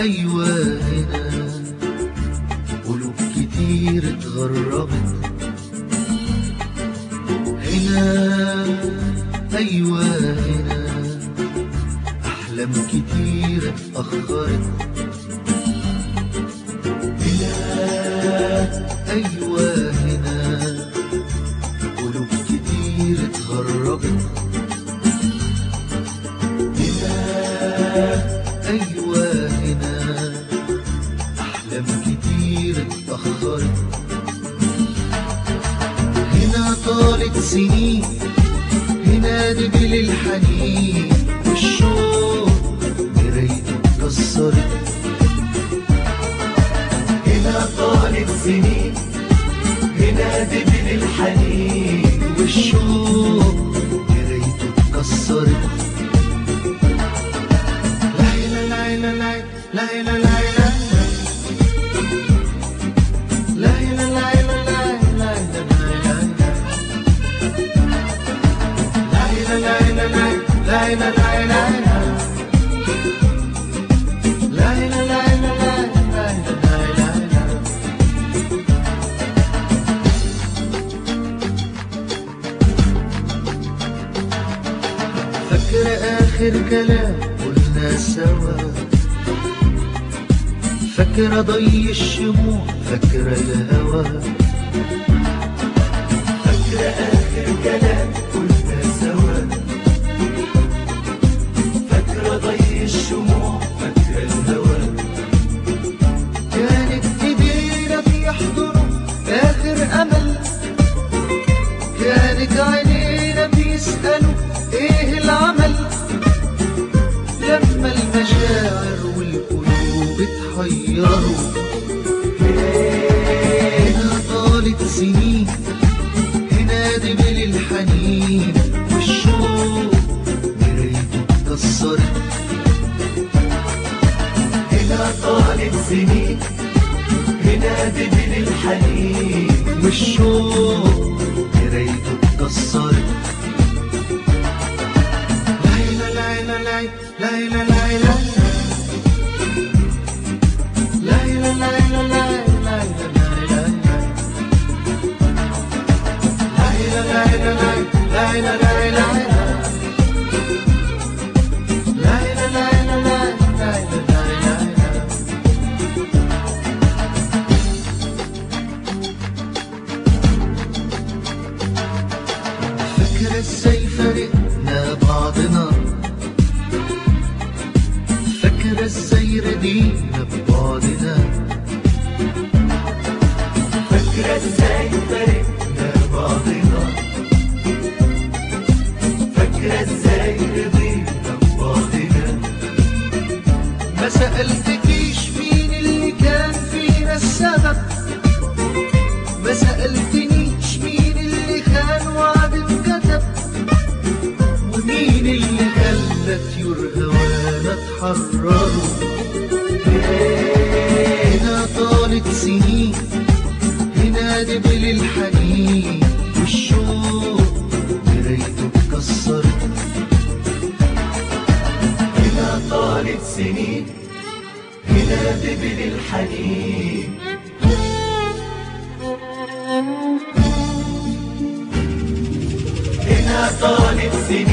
أيوة هنا قلوب كتير اتغربت هنا، أيوة هنا أحلام كتير اتأخرت هنا، أيوة هنا قلوب كتير اتغربت هنا، أيوة هنا أحلام كتير اتأخرت هنا، طالت سنين هنا دبل الحنين والشوق مرايته اتكسرت هنا، طالت سنين هنا دبل الحنين والشوق مرايته اتكسرت. لا لا لا لا لا لا لا فاكرة آخر كلام قلنا سوا، فاكرة ضي الشموع، فاكرة الهوى، فاكرة آخر كلام قلنا سوا، فاكرة ضي الشموع، فاكرة الهوى. كانت ايدينا بيحضنوا آخر أمل، كانت عينينا بيسألوا ايه العمل، لما المشاعر والقلوب اتحيروا هنا، طالت سنين هنا دبل الحنين والشوق مرايته اتكسرت هنا، طالت سنين هنا دبل الحنين والشوق مرايته اتكسرت. فاكرة ازاي فارقنا بعضنا، فاكرة ازاي ردينا ببعضنا، فاكرة ازاي فارقنا بعضنا، فاكرة ازاي رضينا ببعضنا. ما سألتكيش مين اللي كان فينا السبب، ما سألتنيش مين اللي خان وعد اتكتب، ومين اللي خلى طيور هوانا اتحرروا هنا، طالت سنين هنا دبل الحنين والشوق مرايته اتكسرت هنا، طالت سنين هنا دبل الحنين هنا، طالت سنين